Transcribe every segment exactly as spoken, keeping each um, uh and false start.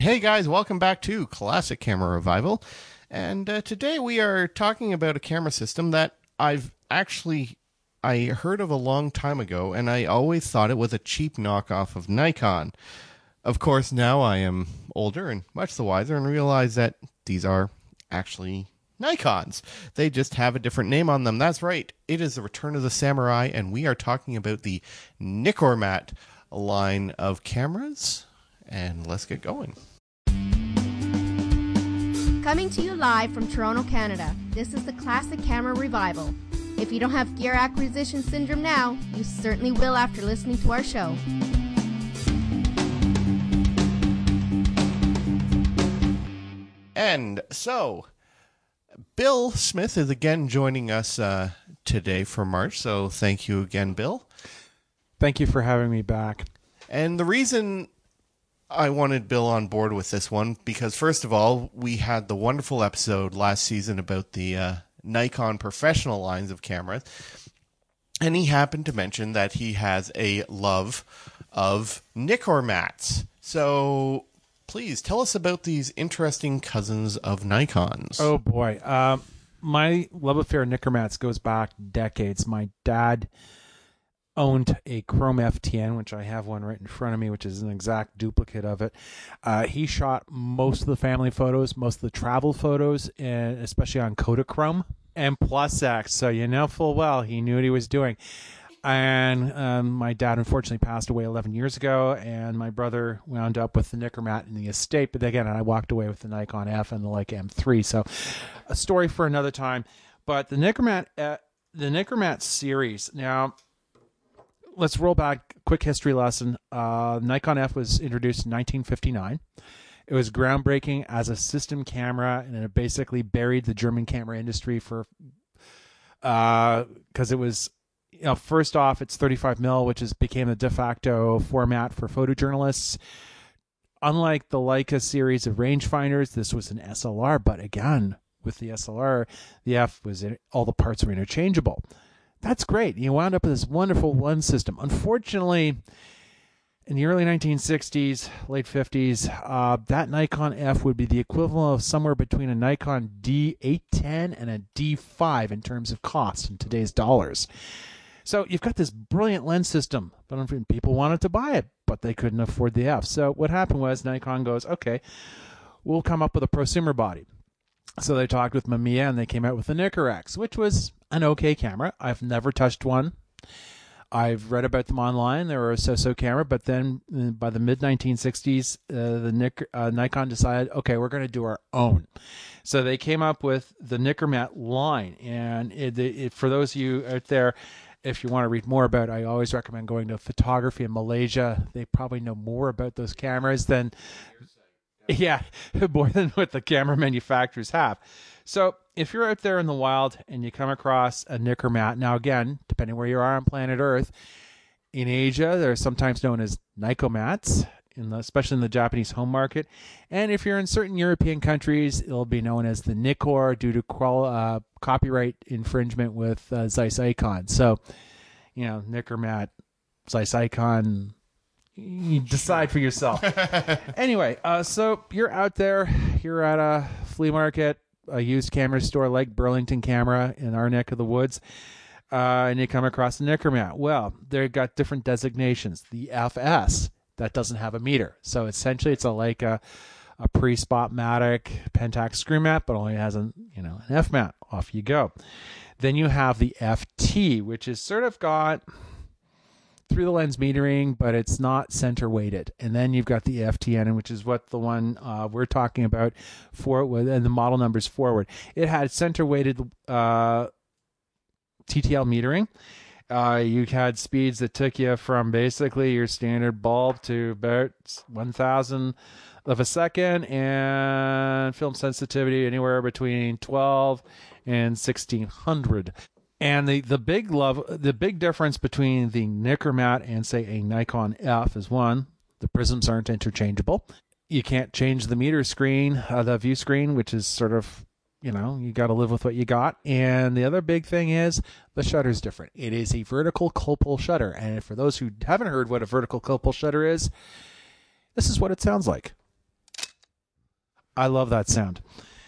Hey guys, welcome back to Classic Camera Revival. And uh, today we are talking about a camera system that I've actually I heard of a long time ago, and I always thought it was a cheap knockoff of Nikon. Of course, now I am older and much the wiser and realize that these are actually Nikons. They just have a different name on them. That's right. It is the Return of the Samurai, and we are talking about the Nikkormat line of cameras. And let's get going. Coming to you live from Toronto, Canada, this is the Classic Camera Revival. If you don't have gear acquisition syndrome now, you certainly will after listening to our show. And so, Bill Smith is again joining us uh, today for March, so thank you again, Bill. Thank you for having me back. And the reason I wanted Bill on board with this one, because first of all, we had the wonderful episode last season about the uh, Nikon professional lines of cameras, and he happened to mention that he has a love of Nikkormats. So please tell us about these interesting cousins of Nikons. Oh boy, uh, my love affair Nikkormats goes back decades. My dad owned a Chrome F T N, which I have one right in front of me, which is an exact duplicate of it. Uh, he shot most of the family photos, most of the travel photos, and especially on Kodachrome and Plus X. So you know full well he knew what he was doing. And um, my dad unfortunately passed away eleven years ago, and my brother wound up with the Nikkormat in the estate. But again, I walked away with the Nikon F and the Leica M three. So a story for another time. But the Nikkormat, uh, the Nikkormat series now. Let's roll back. Quick history lesson. Uh, Nikon F was introduced in nineteen fifty-nine. It was groundbreaking as a system camera, and it basically buried the German camera industry for because uh, it was, you know, first off, it's thirty-five mil, which is became the de facto format for photojournalists. Unlike the Leica series of rangefinders, this was an S L R, but again, with the S L R, the F was in, all the parts were interchangeable. That's great. You wound up with this wonderful lens system. Unfortunately, in the early nineteen sixties, late fifties, uh, that Nikon F would be the equivalent of somewhere between a Nikon D eight ten and a D five in terms of cost in today's dollars. So you've got this brilliant lens system, but people wanted to buy it, but they couldn't afford the F. So what happened was Nikon goes, okay, we'll come up with a prosumer body. So they talked with Mamiya, and they came out with the Nikkor-X, which was an okay camera. I've never touched one. I've read about them online. They were a so-so camera, but then uh, by the mid nineteen sixties, uh, the Nik- uh, Nikon decided, okay, we're going to do our own. So they came up with the Nikkormat line, and it, it, for those of you out there, if you want to read more about it, I always recommend going to Photography in Malaysia. They probably know more about those cameras than... Yeah, more than what the camera manufacturers have. So if you're out there in the wild and you come across a Nikkormat, now again, depending where you are on planet Earth, in Asia, they're sometimes known as Nikomats, in the, especially in the Japanese home market. And if you're in certain European countries, it'll be known as the Nikkor due to qual- uh, copyright infringement with uh, Zeiss Ikon. So, you know, Nikkormat, Zeiss Ikon... You decide for yourself. Anyway, uh, so you're out there, you're at a flea market, a used camera store like Burlington Camera in our neck of the woods, uh, and you come across a Nikkormat. Well, they've got different designations. The F S, that doesn't have a meter. So essentially it's a, like a, a pre-Spotmatic Pentax screw mat, but only has a, you know, an F mat. Off you go. Then you have the F T, which is sort of got... through the lens metering, but it's not center weighted. And then you've got the F T N, which is what the one uh, we're talking about for, and the model numbers forward. It had center weighted uh, T T L metering. Uh, you had speeds that took you from basically your standard bulb to about one thousand of a second, and film sensitivity anywhere between twelve and sixteen hundred. And the, the big love, the big difference between the Nikkormat and say a Nikon F is one, the prisms aren't interchangeable. You can't change the meter screen, uh, the view screen, which is sort of, you know, you got to live with what you got. And the other big thing is the shutter's different. It is a vertical copal shutter. And for those who haven't heard what a vertical copal shutter is, this is what it sounds like. I love that sound.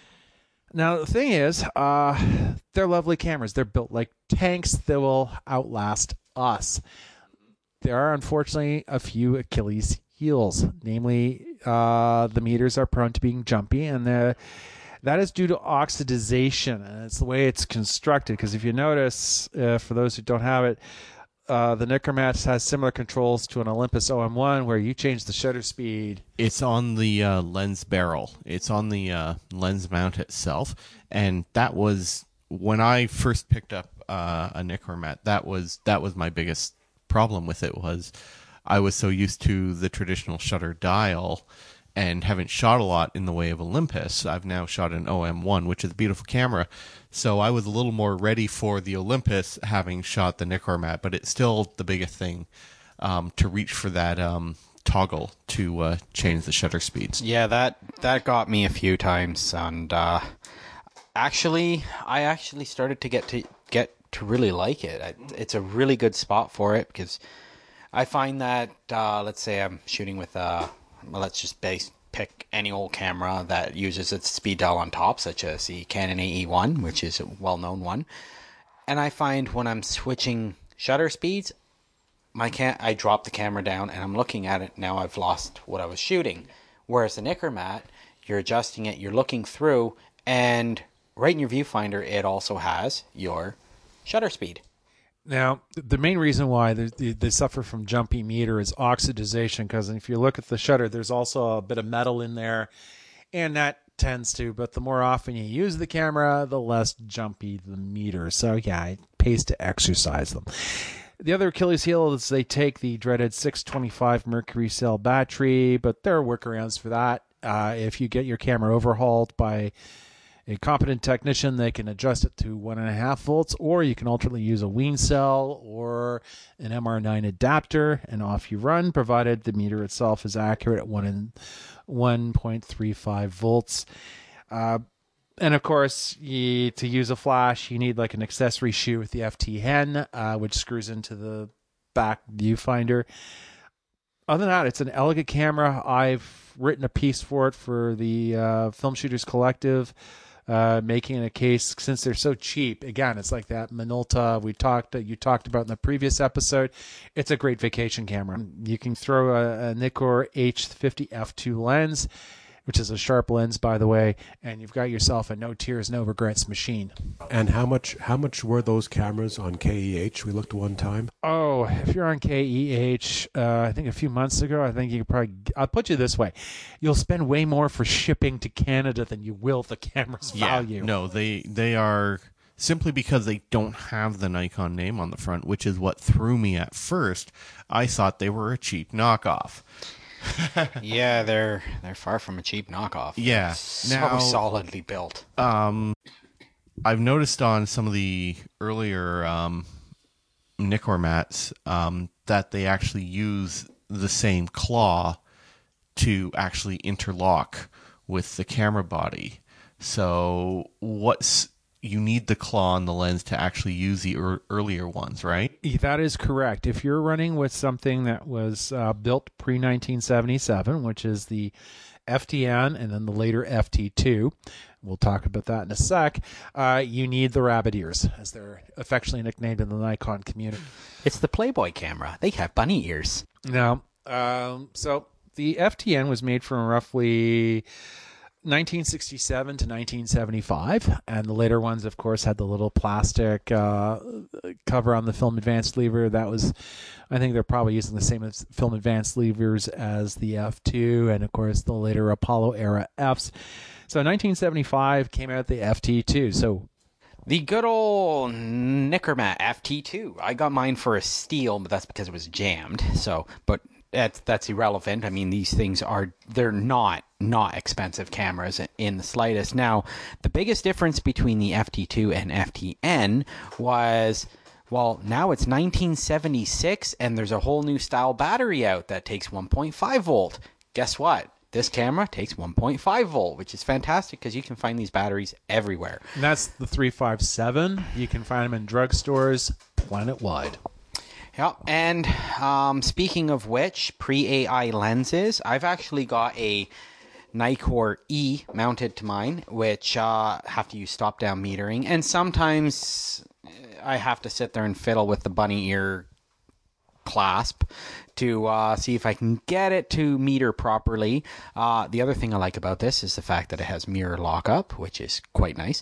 Now, the thing is, uh, they're lovely cameras. They're built like tanks that will outlast us. There are, unfortunately, a few Achilles heels. Namely, uh, the meters are prone to being jumpy, and the, that is due to oxidization. And it's the way it's constructed. Because if you notice, uh, for those who don't have it, Uh, the Nikkormats has similar controls to an Olympus O M one where you change the shutter speed. It's on the uh, lens barrel. It's on the uh, lens mount itself. And that was, when I first picked up uh, a Nikkormat, that was that was my biggest problem with it, was I was so used to the traditional shutter dial and haven't shot a lot in the way of Olympus. I've now shot an O M one, which is a beautiful camera. So I was a little more ready for the Olympus, having shot the Nikkormat, but it's still the biggest thing um, to reach for that um, toggle to uh, change the shutter speeds. Yeah, that that got me a few times, and uh, actually, I actually started to get to get to really like it. I, it's a really good spot for it, because I find that uh, let's say I'm shooting with a well, let's just base pick any old camera that uses its speed dial on top, such as the Canon A E one, which is a well-known one. And I find when I'm switching shutter speeds, my can I drop the camera down and I'm looking at it. Now I've lost what I was shooting. Whereas the Nikkormat, you're adjusting it, you're looking through, and right in your viewfinder, it also has your shutter speed. Now, the main reason why they, they suffer from jumpy meter is oxidization, because if you look at the shutter, there's also a bit of metal in there, and that tends to, but the more often you use the camera, the less jumpy the meter. So, yeah, it pays to exercise them. The other Achilles heel is they take the dreaded six twenty-five mercury cell battery, but there are workarounds for that. Uh, if you get your camera overhauled by a competent technician, they can adjust it to one and a half volts, or you can alternately use a Wien cell or an M R nine adapter, and off you run, provided the meter itself is accurate at one and one point three five volts. Uh, and of course, you, to use a flash, you need like an accessory shoe with the F T ten, uh, which screws into the back viewfinder. Other than that, it's an elegant camera. I've written a piece for it for the uh, Film Shooters Collective, uh, making a case, since they're so cheap. Again, it's like that Minolta we talked you talked about in the previous episode. It's a great vacation camera. You can throw a, a Nikkor H fifty f two lens, which is a sharp lens, by the way, and you've got yourself a no tears, no regrets machine. And how much how much were those cameras on K E H? We looked one time. Oh, if you're on K E H, uh, I think a few months ago, I think you could probably, I'll put you this way, you'll spend way more for shipping to Canada than you will the camera's Yeah, value. no, they they are, simply because they don't have the Nikon name on the front, which is what threw me at first. I thought they were a cheap knockoff. Yeah, they're they're far from a cheap knockoff. Yeah. So Now, solidly built. Um, I've noticed on some of the earlier um, Nikkormats um, that they actually use the same claw to actually interlock with the camera body. So what's you need the claw on the lens to actually use the er- earlier ones, right? That is correct. If you're running with something that was uh, built pre nineteen seventy-seven, which is the F T N and then the later F T two, we'll talk about that in a sec, uh, you need the rabbit ears, as they're affectionately nicknamed in the Nikon community. It's the Playboy camera. They have bunny ears. Now, um, so the F T N was made from roughly nineteen sixty-seven to nineteen seventy-five, and the later ones, of course, had the little plastic uh, cover on the film advanced lever. That was, I think they're probably using the same as film advanced levers as the F two, and of course the later Apollo era Fs. So nineteen seventy-five came out the F T two. So The good old Nikkormat F T two. I got mine for a steal, but that's because it was jammed. So, but that's that's irrelevant. I mean, these things are they're not not expensive cameras in the slightest. Now, the biggest difference between the F T two and F T N was, well, now it's nineteen seventy-six, and there's a whole new style battery out that takes one point five volt. Guess what? This camera takes one point five volt, which is fantastic because you can find these batteries everywhere. and that's the three five seven. You can find them in drugstores planet-wide. Yeah, and um, speaking of which, pre-A I lenses, I've actually got a Nikkor E mounted to mine, which uh, have to use stop-down metering. And sometimes I have to sit there and fiddle with the bunny ear clasp to uh, see if I can get it to meter properly. Uh, the other thing I like about this is the fact that it has mirror lockup, which is quite nice.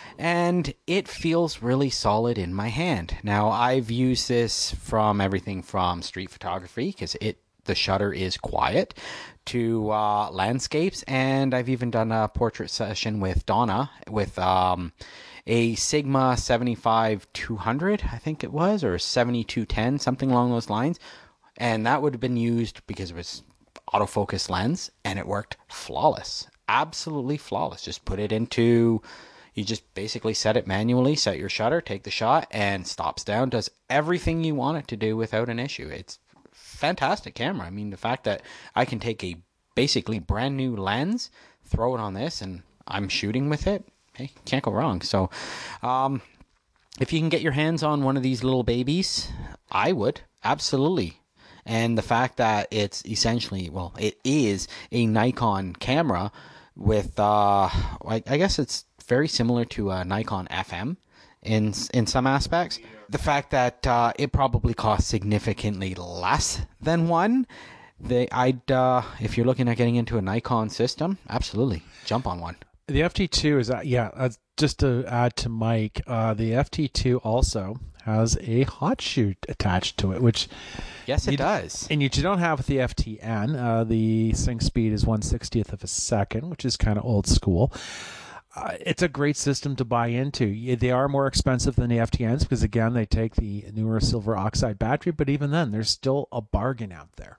And it feels really solid in my hand. Now, I've used this from everything from street photography, because it the shutter is quiet, to uh, landscapes, and I've even done a portrait session with Donna with um, a Sigma seventy-five two hundred, I think it was, or seventy-two ten, something along those lines. And that would have been used because it was autofocus lens, and it worked flawless. Absolutely flawless. Just put it into, you just basically set it manually, set your shutter, take the shot, and stops down, does everything you want it to do without an issue. It's fantastic camera. I mean, the fact that I can take a basically brand new lens, throw it on this, and I'm shooting with it, hey, can't go wrong. So, um, if you can get your hands on one of these little babies, I would, absolutely. And the fact that it's essentially, well, it is a Nikon camera with, uh, I, I guess it's very similar to a Nikon F M in in some aspects. The fact that uh, it probably costs significantly less than one. They, I'd, uh, if you're looking at getting into a Nikon system, absolutely jump on one. The F T two is, uh, yeah, uh, just to add to Mike, uh, the F T two also has a hot shoe attached to it, which yes, it you, does. And you don't have with the F T N. Uh, the sync speed is one sixtieth of a second, which is kind of old school. Uh, it's a great system to buy into. They are more expensive than the F T Ns because, again, they take the newer silver oxide battery, but even then, there's still a bargain out there.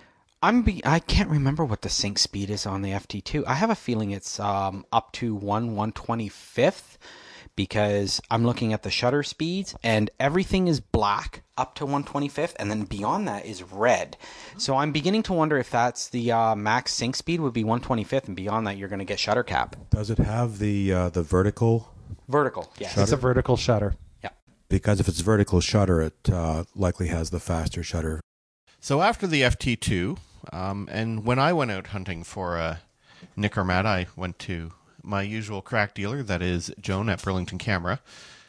I'm be- I can't remember what the sync speed is on the F T two. I have a feeling it's um, up to one one twenty-fifth because I'm looking at the shutter speeds and everything is black up to one twenty-fifth, and then beyond that is red. So I'm beginning to wonder if that's the uh, max sync speed would be one twenty-fifth, and beyond that you're going to get shutter cap. Does it have the uh, the vertical? Vertical, yes. It's a vertical shutter. Yeah. Because if it's vertical shutter, it uh, likely has the faster shutter. So after the F T two, um, and when I went out hunting for a Nikkormat, I went to my usual crack dealer, that is Joan at Burlington Camera,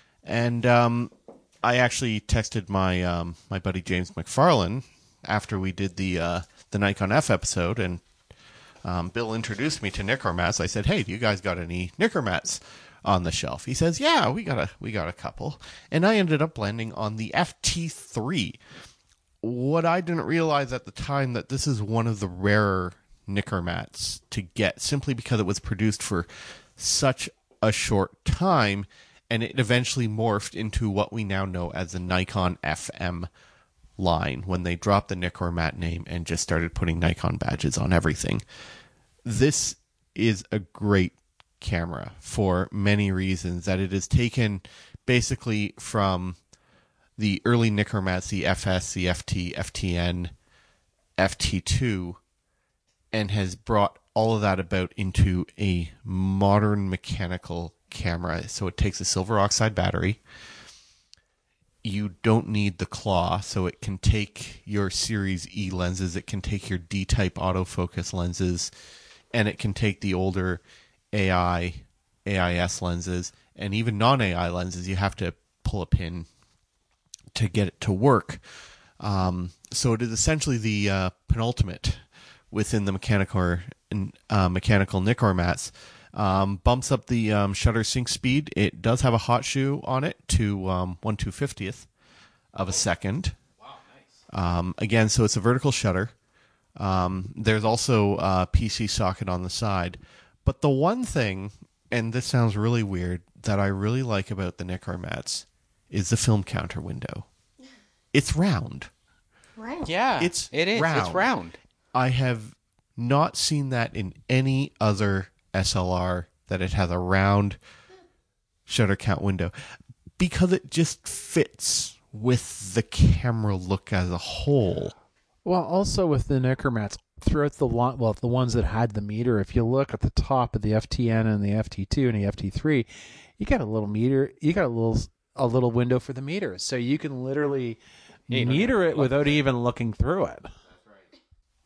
and um, I actually texted my um, my buddy James McFarlane after we did the uh, the Nikon F episode, and um, Bill introduced me to Nikkormats. I said, "Hey, do you guys got any Nikkormats on the shelf?" He says, "Yeah, we got a we got a couple," and I ended up landing on the F T three. What I didn't realize at the time, that this is one of the rarer Nikkormats to get, simply because it was produced for such a short time, and it eventually morphed into what we now know as the Nikon F M line when they dropped the Nikkormat name and just started putting Nikon badges on everything. This is a great camera for many reasons, that it is taken basically from the early Nikkormats, the F S, the F T, F T N, F T two, and has brought all of that about into a modern mechanical camera. So it takes a silver oxide battery. You don't need the claw, so it can take your Series E lenses, it can take your D-type autofocus lenses, and it can take the older A I, A I S lenses, and even non-A I lenses. You have to pull a pin to get it to work. Um, so it is essentially the uh, penultimate within the mechanical uh, mechanical Nikkormats. Um, bumps up the um, shutter sync speed. It does have a hot shoe on it to um, one two fiftieth of a second. Wow, nice. Um, again, so it's a vertical shutter. Um, there's also a P C socket on the side. But the one thing, and this sounds really weird, that I really like about the Nikkormats is the film counter window. It's round. Round. Yeah, It's it is. round. It's round. I have not seen that in any other S L R, that it has a round shutter count window, because it just fits with the camera look as a whole. Well, also with the Nikkormats, throughout the long, well, the ones that had the meter, if you look at the top of the F T N and the F T two and the F T three, you got a little meter, you got a little a little window for the meter, so you can literally Yeah, meter it without even looking through it.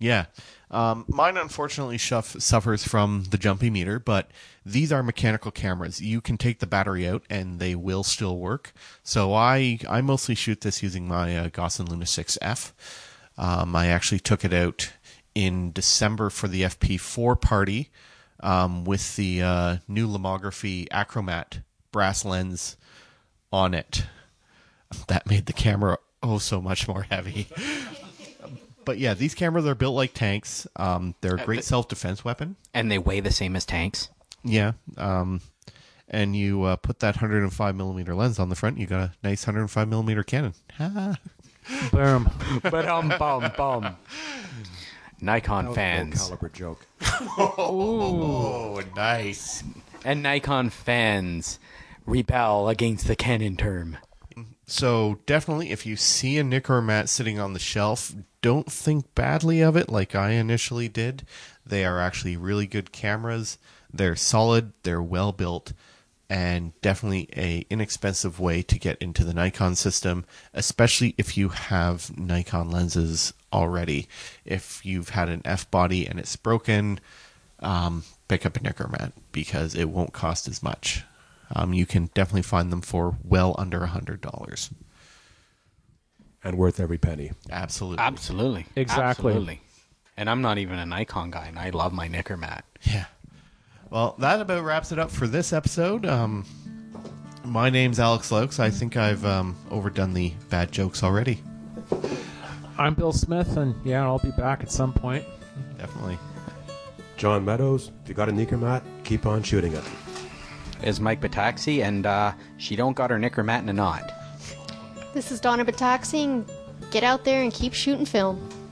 Yeah. Um, mine unfortunately shuff- suffers from the jumpy meter, but these are mechanical cameras. You can take the battery out and they will still work. So I I mostly shoot this using my uh, Gossen Luna six F. Um, I actually took it out in December for the F P four party um, with the uh, new Lomography Acromat brass lens on it. That made the camera oh so much more heavy. But yeah, these cameras are built like tanks. Um, they're a great self-defense weapon. And they weigh the same as tanks. Yeah. Um, and you uh, put that one hundred five millimeter lens on the front, you got a nice one hundred five millimeter Canon. Boom. But um, bum, bum. Nikon That was a fans. low caliber joke. Oh, nice. And Nikon fans rebel against the Canon term. So definitely, if you see a Nikkormat sitting on the shelf, don't think badly of it like I initially did. They are actually really good cameras. They're solid, they're well built, and definitely a inexpensive way to get into the Nikon system, especially if you have Nikon lenses already. If you've had an F-body and it's broken, um, pick up a Nikkormat because it won't cost as much. Um, you can definitely find them for well under one hundred dollars. And worth every penny. Absolutely. Absolutely. Exactly. Absolutely. And I'm not even a Nikon guy, and I love my Nikkormat. Yeah. Well, that about wraps it up for this episode. Um, my name's Alex Laux. I think I've um, overdone the bad jokes already. I'm Bill Smith, and yeah, I'll be back at some point. Definitely. John Meadows, if you got a Nikkormat, keep on shooting it. Is Mike Bataxi, and uh, she don't got her Nikkormat in a knot. This is Donna Bataxi. Get out there and keep shooting film.